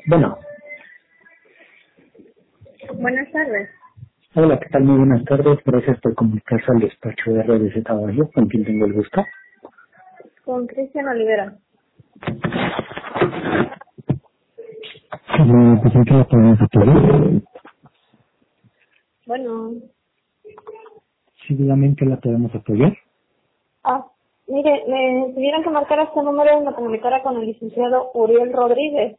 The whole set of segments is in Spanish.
Bueno, Buenas tardes. hola, ¿qué tal? Muy buenas tardes. Gracias por comunicarse al despacho de RDZ Bayo, con quien tengo el gusto. Con Cristian Olivera. Pues en qué la podemos apoyar. Bueno. Sí, dígame en qué la podemos apoyar. Mire, me pidieron que marcara este número y me comunicara con el licenciado Uriel Rodríguez.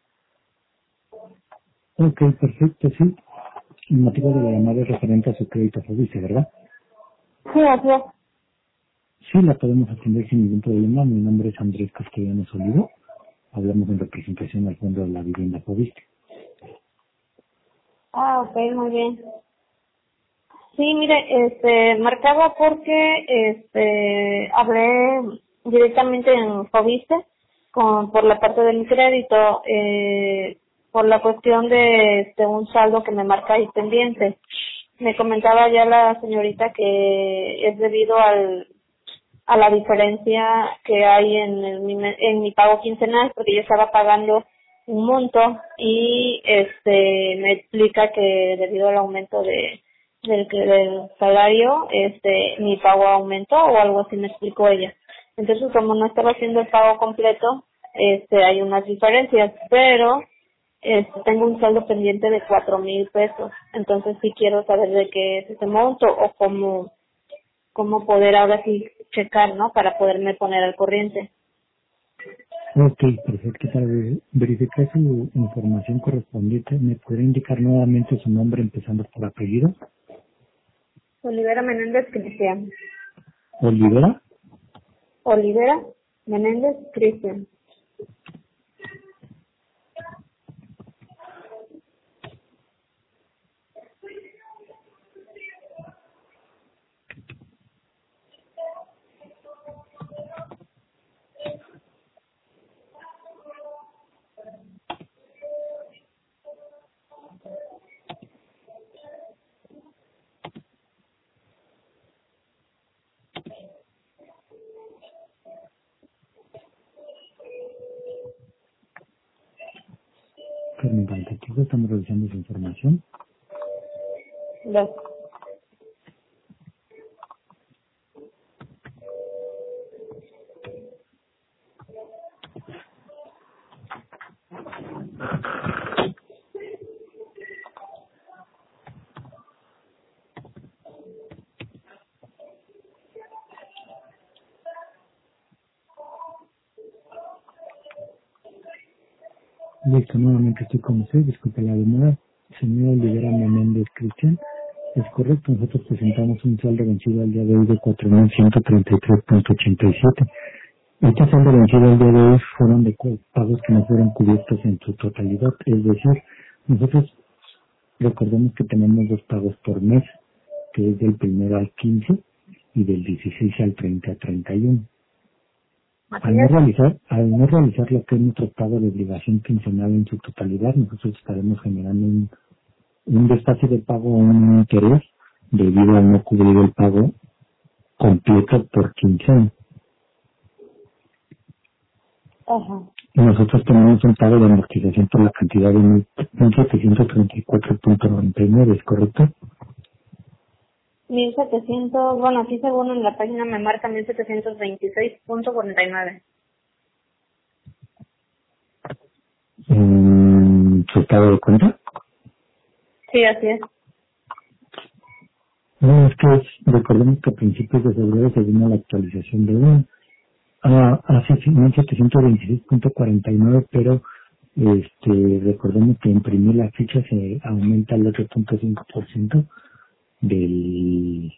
Ok, perfecto, sí. El motivo de la llamada es referente a su crédito Fobiste, ¿verdad? Sí, así es. Sí, la podemos atender sin ningún problema. Mi nombre es Andrés Castellanos Olivo. Hablamos en representación al Fondo de la Vivienda Fobiste. Ok, muy bien. Sí, mire, marcaba porque, hablé directamente en Fobiste por la parte de mi crédito, por la cuestión de un saldo que me marca ahí pendiente. Me comentaba ya la señorita que es debido a la diferencia que hay en mi pago quincenal, porque yo estaba pagando un monto y me explica que debido al aumento del salario, mi pago aumentó o algo así me explicó ella. Entonces, como no estaba haciendo el pago completo, hay unas diferencias, pero tengo un saldo pendiente de 4,000 pesos. Entonces sí quiero saber de qué es ese monto o cómo poder ahora sí checar, ¿no? Para poderme poner al corriente. Ok, perfecto. Para verificar su información correspondiente, ¿me podría indicar nuevamente su nombre empezando por apellido? Olivera Menéndez Cristian. Olivera. Olivera Menéndez Cristian. Permítame tantito, estamos revisando su información. Gracias. Listo, nuevamente estoy con usted, disculpe la demora. Señor Olivera Menéndez Cristian, es correcto, nosotros presentamos un saldo vencido al día de hoy de 4.133.87. Este saldo vencido al día de hoy fueron de pagos que no fueron cubiertos en su totalidad, es decir, nosotros recordemos que tenemos dos pagos por mes, que es del 1 al 15 y del 16 al 30 a 31. Así Al no es. realizar lo que es nuestro pago de obligación quincenal en su totalidad, nosotros estaremos generando un desfase de pago o un interés debido a no cubrir el pago completo por quincena. Ajá. Y nosotros tenemos un pago de amortización por la cantidad de 1.734.99, ¿es correcto? 1,700, bueno, aquí según en la página me marca 1,726,49. ¿Su estado de cuenta? Sí, así es. No, es que recordemos que a principios de febrero se vino la actualización de hace 1.726.49, pero recordemos que imprimir la ficha se aumenta el 8.5% del,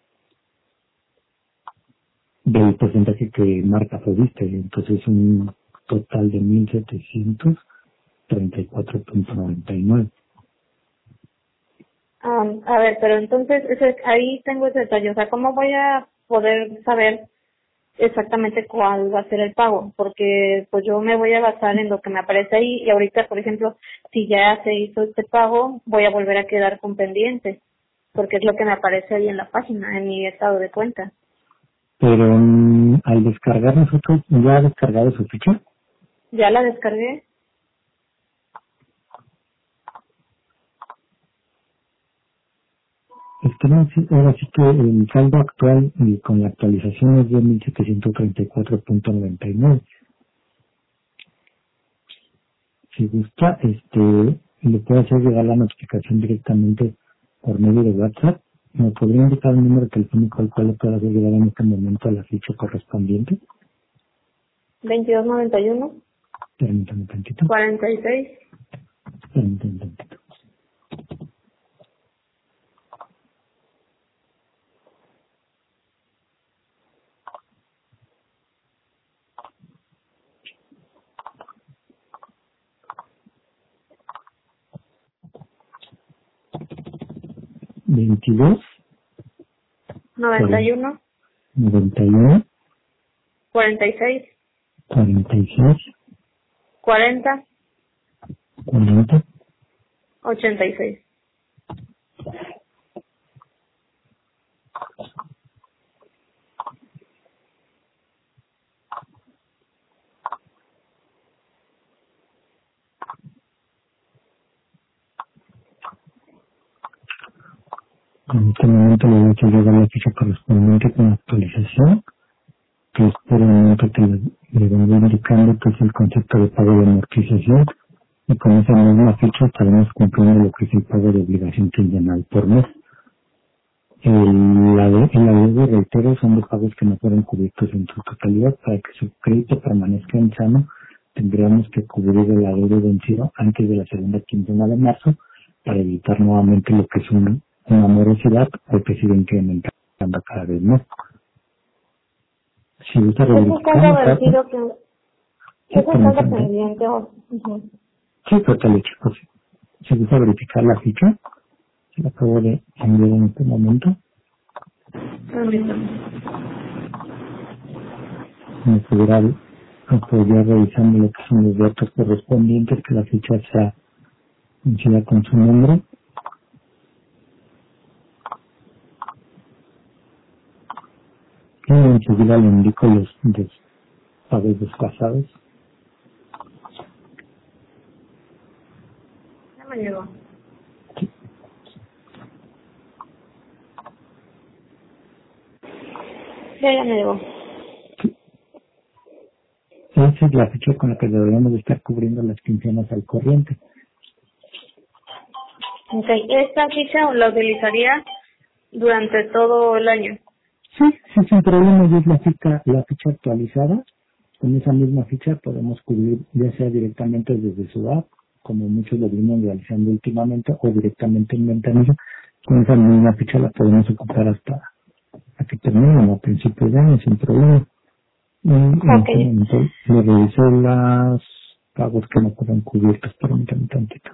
del porcentaje que marca Fobiste, entonces un total de 1.734.99. A ver, pero entonces ahí tengo ese detalle. O sea, ¿cómo voy a poder saber exactamente cuál va a ser el pago? Porque pues yo me voy a basar en lo que me aparece ahí y ahorita, por ejemplo, si ya se hizo este pago, voy a volver a quedar con pendiente, porque es lo que me aparece ahí en la página, en mi estado de cuenta. Pero al descargar nosotros, ¿ya ha descargado su ficha? ¿Ya la descargué? Es que no, sí, ahora sí que el saldo actual y con la actualización es de 1,734,99. Si gusta, le puedo hacer llegar la notificación directamente por medio de WhatsApp. ¿Me podría indicar el número telefónico al cual le puedo hacer llegar en este momento a la ficha correspondiente? 2291 Permítame tantito. 46 Permítame tantito. ¿22? 91 91, 46 46, 40 40. 86. En este momento le voy a hacer llegar la ficha correspondiente con la actualización, que es por el momento que le voy indicando que es el concepto de pago de amortización, y con esa misma ficha estaremos cumpliendo lo que es el pago de obligación quincenal por mes. El adeudo, reitero, son los pagos que no fueron cubiertos en su totalidad. Para que su crédito permanezca en sano, tendríamos que cubrir el adeudo vencido antes de la segunda quincena de marzo para evitar nuevamente lo que es una morosidad o que siga incrementando cada vez más. Si gusta Eso está verificar, vencido que... sí, Eso está pendiente. Ujú. sí, total, chicos. Si gusta verificar la ficha, se la acabo de enviar en este momento. Permítame. Me pudiera apoyar revisando lo que son los datos correspondientes, que la ficha sea vencida con su nombre. Y enseguida le indico los pagos desfasados. Ya me llegó. Ya me llegó. Esa es la fecha con la que deberíamos de estar cubriendo las quincenas al corriente. Ok, esta ficha la utilizaría durante todo el año. Sí, sin problema, y es la ficha actualizada. Con esa misma ficha podemos cubrir ya sea directamente desde su app, como muchos lo vienen realizando últimamente, o directamente en ventanilla. Con esa misma ficha la podemos ocupar hasta a que termine a principios de año sin problema. Y en Ok. este momento le reviso los pagos que no fueron cubiertos. Permítame tantito.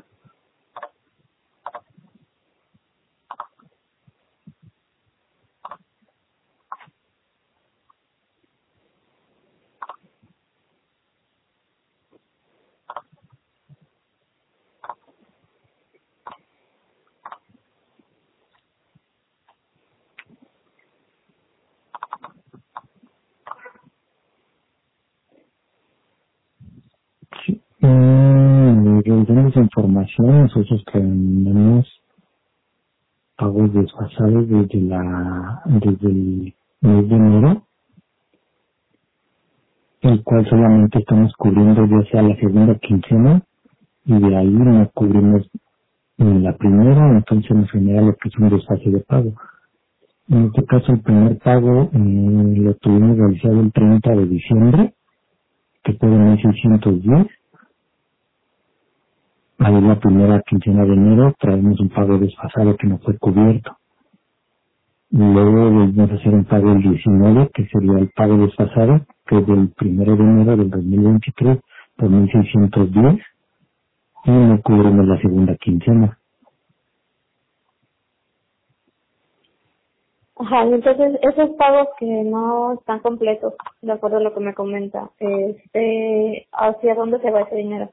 Sí. Revisando esa información, nosotros tenemos pagos desfasados desde el mes de enero, el cual solamente estamos cubriendo ya sea la segunda quincena, y de ahí no cubrimos en la primera, entonces nos genera lo que es un desfase de pago. En este caso, el primer pago lo tuvimos realizado el 30 de diciembre, que fue de 1,610. Ahí la primera quincena de enero traemos un pago desfasado que no fue cubierto. Luego volvemos a hacer un pago el 19, que sería el pago desfasado, que es del 1 de enero del 2023 por 1,610, y no cubrimos la segunda quincena. Ajá, entonces esos pagos que no están completos, de acuerdo a lo que me comenta, ¿hacia dónde se va ese dinero?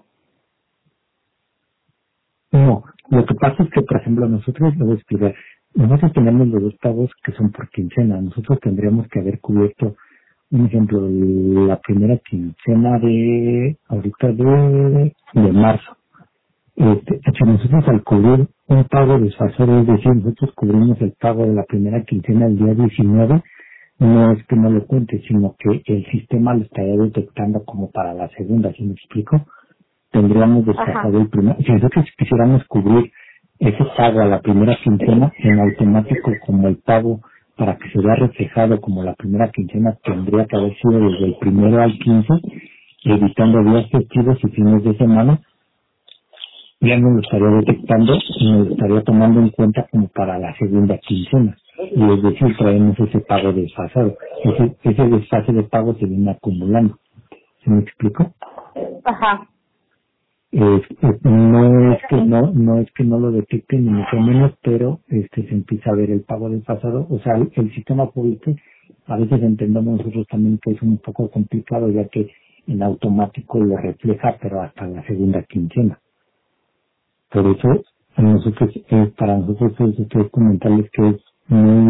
No, lo que pasa es que, por ejemplo, nosotros, lo voy a explicar, nosotros tenemos los dos pagos que son por quincena. Nosotros tendríamos que haber cubierto, un ejemplo, la primera quincena ahorita de marzo. Nosotros al cubrir un pago desfasado, es decir, nosotros cubrimos el pago de la primera quincena el día 19, no es que no lo cuente, sino que el sistema lo estaría detectando como para la segunda, ¿sí me explico? Tendríamos Ajá. desfasado el primer, si nosotros quisiéramos cubrir ese pago a la primera quincena, en automático como el pago para que se vea reflejado como la primera quincena tendría que haber sido desde el primero al 15, evitando días festivos y fines de semana, ya no lo estaría detectando y nos lo estaría tomando en cuenta como para la segunda quincena. Y es decir, traemos ese pago desfasado. Ese desfase de pago se viene acumulando. ¿Se me explico? Ajá. No es que no lo detecte ni mucho menos, pero se empieza a ver el pago desfasado. O sea, el sistema público a veces entendemos nosotros también que es un poco complicado, ya que en automático lo refleja, pero hasta la segunda quincena. Por eso, para nosotros es comentarles que es muy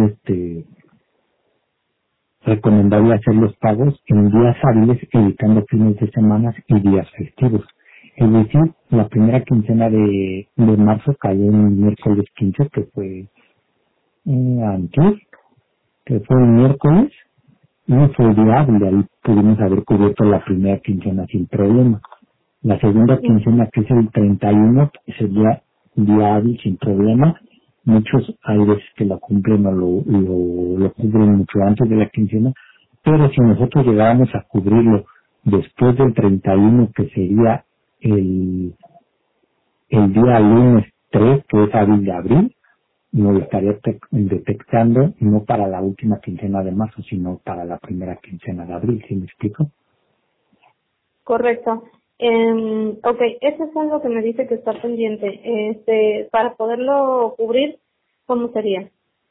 recomendable hacer los pagos en días hábiles, evitando fines de semana y días festivos. Es decir, la primera quincena de marzo cayó en el miércoles 15, que fue antes, que fue el miércoles, y fue día hábil, ahí pudimos haber cubierto la primera quincena sin problema. La segunda quincena, que es el 31, sería día hábil sin problema. Muchos hay veces que lo cumplen o lo cubren mucho antes de la quincena, pero si nosotros llegáramos a cubrirlo después del 31, que sería el, el día lunes 3, que es hábil de abril, nos lo estaría detectando no para la última quincena de marzo, sino para la primera quincena de abril, ¿sí me explico? Correcto. Ok, eso es algo que me dice que está pendiente. Para poderlo cubrir, ¿cómo sería?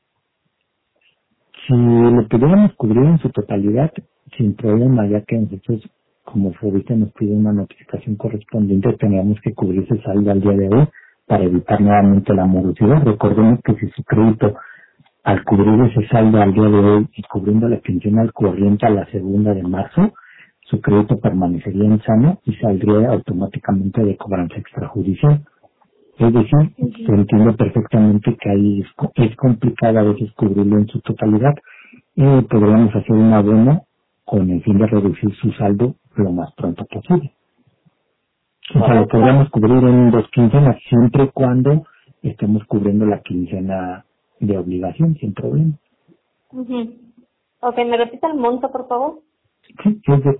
Si lo pudiéramos cubrir en su totalidad, sin problema, ya que nosotros, como Fobiste nos pide una notificación correspondiente, teníamos que cubrir ese saldo al día de hoy para evitar nuevamente la morosidad. Recordemos que si su crédito, al cubrir ese saldo al día de hoy y cubriendo la pensión al corriente a la segunda de marzo, su crédito permanecería en sano y saldría automáticamente de cobranza extrajudicial. Es decir, se entiende perfectamente que ahí es complicado a veces cubrirlo en su totalidad. Podríamos hacer un abono con el fin de reducir su saldo lo más pronto posible. O sea, lo Correcto. podríamos cubrir en 2 quincenas, siempre y cuando estemos cubriendo la quincena de obligación, sin problema. Ujú. Ok, ¿me repita el monto, por favor? Sí, es de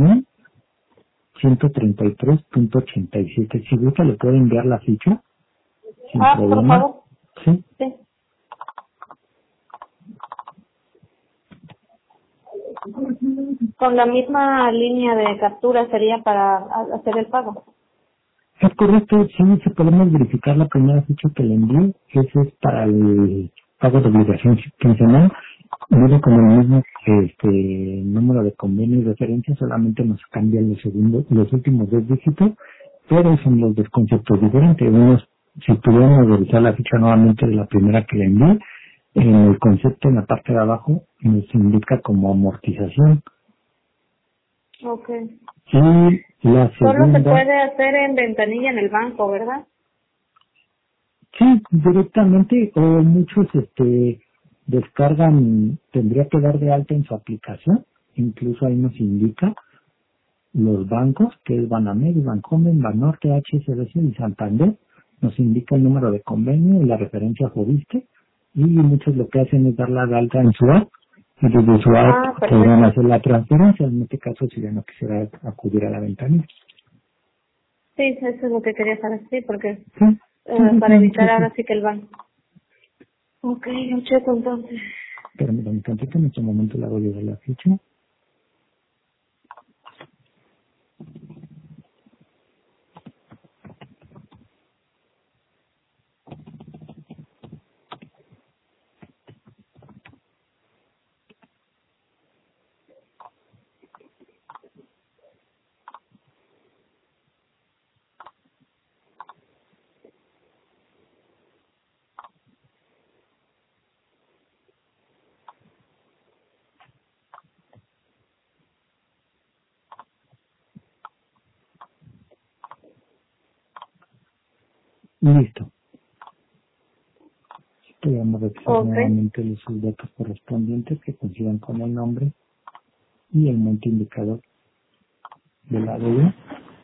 4,133,87. Si gusta, le puedo enviar la ficha, sin Por problema. favor. Sí. Sí. Con la misma línea de captura sería para hacer el pago. Es correcto, sí, si podemos verificar la primera ficha que le envié, ese es para el pago de obligación quincenal, viene con el mismo número de convenio y referencia, solamente nos cambian los últimos 2 dígitos, pero son los dos conceptos diferentes. Si pudiéramos revisar la ficha nuevamente de la primera que le envié, en el concepto en la parte de abajo nos indica como amortización. Ok. Y la Solo se segunda, puede hacer en ventanilla en el banco, ¿verdad? sí, directamente, o muchos descargan, tendría que dar de alta en su aplicación, incluso ahí nos indica los bancos, que es Banamex, Bancomer, Banorte, HSBC y Santander, nos indica el número de convenio y la referencia Fobiste, y muchos lo que hacen es darla de alta en su app, y desde su app podrán Perfecto. hacer la transferencia, en este caso si ya no quisiera acudir a la ventanilla. Sí, eso es lo que quería saber, sí, porque Sí, sí, sí, para sí, evitar sí, sí. ahora sí que el banco. Ok, yo checo entonces. Permítame tantito, en este momento le hago llegar la ficha. Listo. Podemos revisar nuevamente sus datos correspondientes que coincidan con el nombre y el monto indicador de la deuda.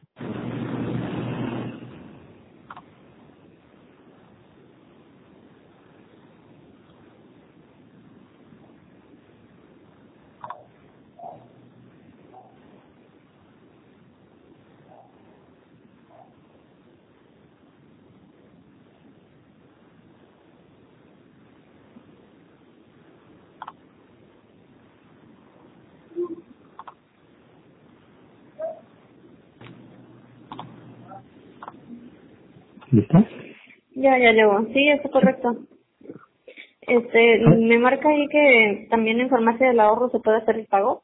¿Listo? Ya llegó. Sí, está correcto. Me marca ahí que también en Farmacia del Ahorro se puede hacer el pago.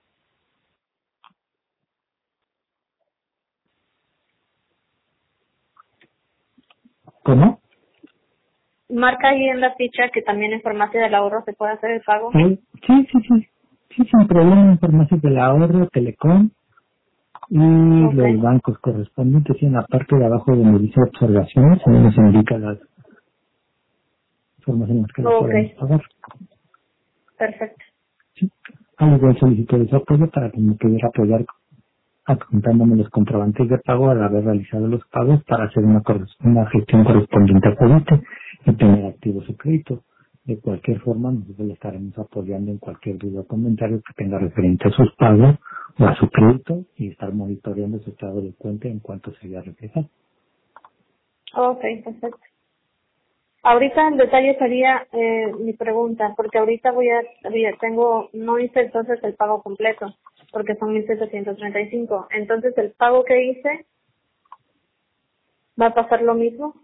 ¿Cómo? Marca ahí en la ficha que también en Farmacia del Ahorro se puede hacer el pago. Sí, sin problema, en Farmacias del Ahorro, Telecom y los bancos correspondientes. Y en la parte de abajo donde dice observaciones, ahí nos indica las formas en las que lo podemos pagar. Perfecto. Sí. Al igual solicito ese apoyo para que me pudiera apoyar adjuntándome los comprobantes de pago al haber realizado los pagos para hacer una gestión correspondiente al cliente y tener activo su crédito. De cualquier forma, nosotros le estaremos apoyando en cualquier duda o comentario que tenga referente a sus pagos o a su crédito y estar monitoreando su estado de cuenta en cuanto se vea reflejado. Ok, perfecto. Ahorita en detalle sería mi pregunta, porque ahorita no hice entonces el pago completo, porque son 1,735. Entonces, ¿el pago que hice va a pasar lo mismo?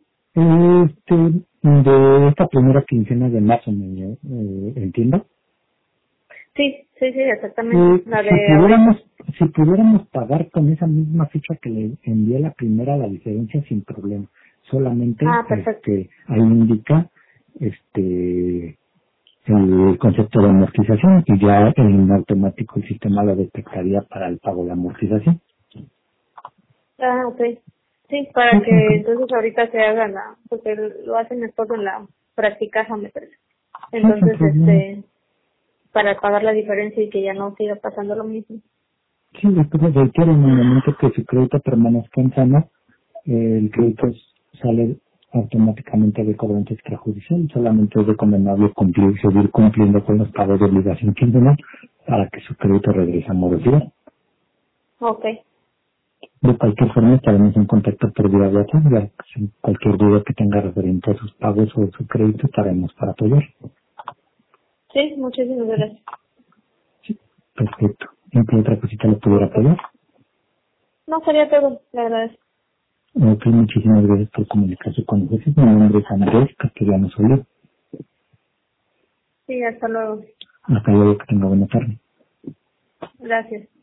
De esta primera quincena de marzo, ¿entiendo? Sí, exactamente. Si pudiéramos pagar con esa misma ficha que le envié la primera, la diferencia sin problema. Solamente ahí indica el concepto de amortización y ya en automático el sistema lo detectaría para el pago de amortización. Ok. Sí, para que entonces ahorita se haga porque lo hace mi esposo en la práctica, me parece. Entonces, para pagar la diferencia y que ya no siga pasando lo mismo. Sí, después requiere en el momento que su crédito permanezca en sana, el crédito sale automáticamente de cobrante extrajudicial. Solamente es recomendable seguir cumpliendo con los pagos de obligación quincenal para que su crédito regrese a morosidad. Ok. De cualquier forma estaremos en contacto por vía WhatsApp. Cualquier duda que tenga referente a sus pagos o su crédito estaremos para apoyar. Sí, muchísimas gracias. Sí, perfecto. ¿En qué otra cosita le pudiera apoyar? No, sería todo. Le agradezco. Ok, muchísimas gracias por comunicarse con nosotros. Mi nombre es Andrés Castellano Solís. Sí, hasta luego. Hasta luego, que tenga buena tarde. Gracias.